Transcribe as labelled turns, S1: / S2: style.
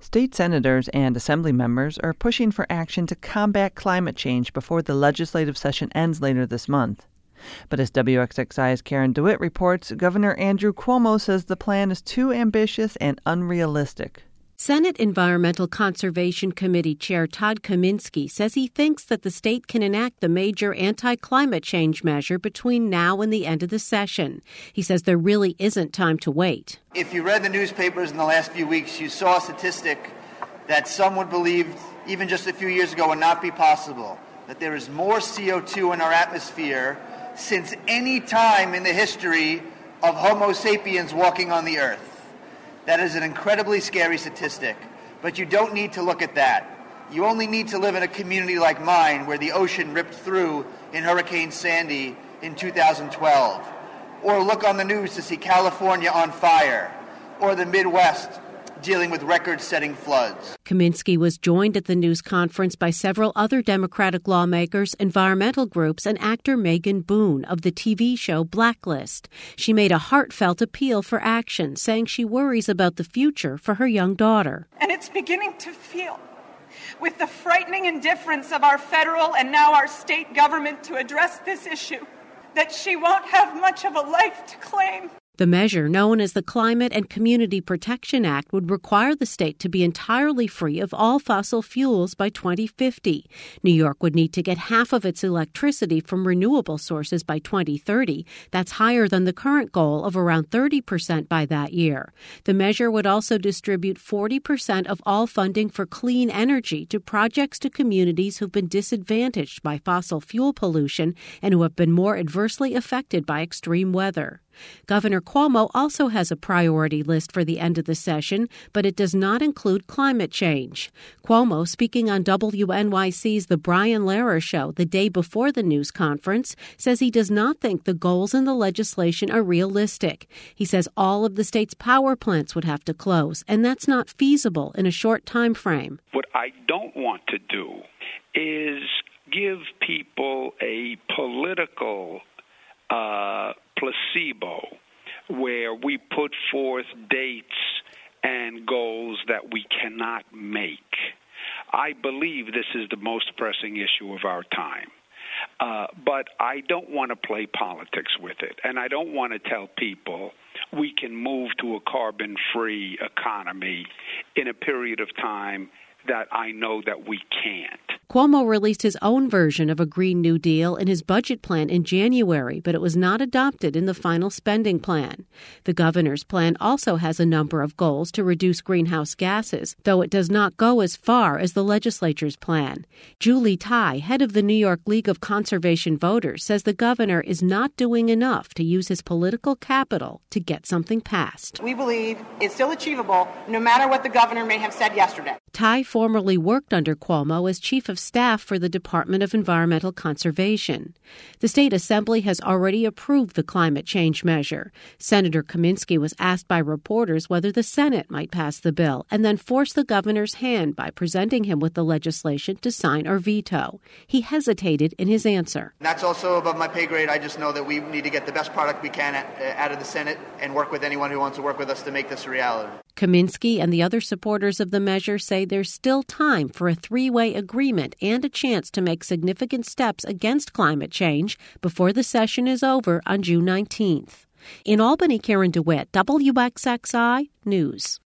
S1: State senators and assembly members are pushing for action to combat climate change before the legislative session ends later this month. But as WXXI's Karen DeWitt reports, Governor Andrew Cuomo says the plan is too ambitious and unrealistic.
S2: Senate Environmental Conservation Committee Chair Todd Kaminsky says he thinks that the state can enact the major anti-climate change measure between now and the end of the session. He says there really isn't time to wait.
S3: If you read the newspapers in the last few weeks, you saw a statistic that some would believe even just a few years ago would not be possible, that there is more CO2 in our atmosphere since any time in the history of Homo sapiens walking on the earth. That is an incredibly scary statistic, but you don't need to look at that. You only need to live in a community like mine where the ocean ripped through in Hurricane Sandy in 2012, or look on the news to see California on fire, or the Midwest dealing with record-setting floods.
S2: Kaminsky was joined at the news conference by several other Democratic lawmakers, environmental groups, and actor Megan Boone of the TV show Blacklist. She made a heartfelt appeal for action, saying she worries about the future for her young daughter.
S4: And it's beginning to feel, with the frightening indifference of our federal and now our state government to address this issue, that she won't have much of a life to claim.
S2: The measure, known as the Climate and Community Protection Act, would require the state to be entirely free of all fossil fuels by 2050. New York would need to get half of its electricity from renewable sources by 2030. That's higher than the current goal of around 30% by that year. The measure would also distribute 40% of all funding for clean energy to projects to communities who've been disadvantaged by fossil fuel pollution and who have been more adversely affected by extreme weather. Governor Cuomo also has a priority list for the end of the session, but it does not include climate change. Cuomo, speaking on WNYC's The Brian Lehrer Show the day before the news conference, says he does not think the goals in the legislation are realistic. He says all of the state's power plants would have to close, and that's not feasible in a short time frame.
S5: What I don't want to do is give people a political placebo where we put forth dates and goals that we cannot make. I believe this is the most pressing issue of our time. But I don't want to play politics with it. And I don't want to tell people we can move to a carbon-free economy in a period of time that I know that we can't.
S2: Cuomo released his own version of a Green New Deal in his budget plan in January, but it was not adopted in the final spending plan. The governor's plan also has a number of goals to reduce greenhouse gases, though it does not go as far as the legislature's plan. Julie Tai, head of the New York League of Conservation Voters, says the governor is not doing enough to use his political capital to get something passed.
S6: We believe it's still achievable, no matter what the governor may have said yesterday.
S2: Tai formerly worked under Cuomo as chief of staff for the Department of Environmental Conservation. The state assembly has already approved the climate change measure. Senator Kaminsky was asked by reporters whether the Senate might pass the bill and then force the governor's hand by presenting him with the legislation to sign or veto. He hesitated in his answer.
S3: That's also above my pay grade. I just know that we need to get the best product we can out of the Senate and work with anyone who wants to work with us to make this a reality.
S2: Kaminsky and the other supporters of the measure say there's still time for a three-way agreement and a chance to make significant steps against climate change before the session is over on June 19th. In Albany, Karen DeWitt, WXXI News.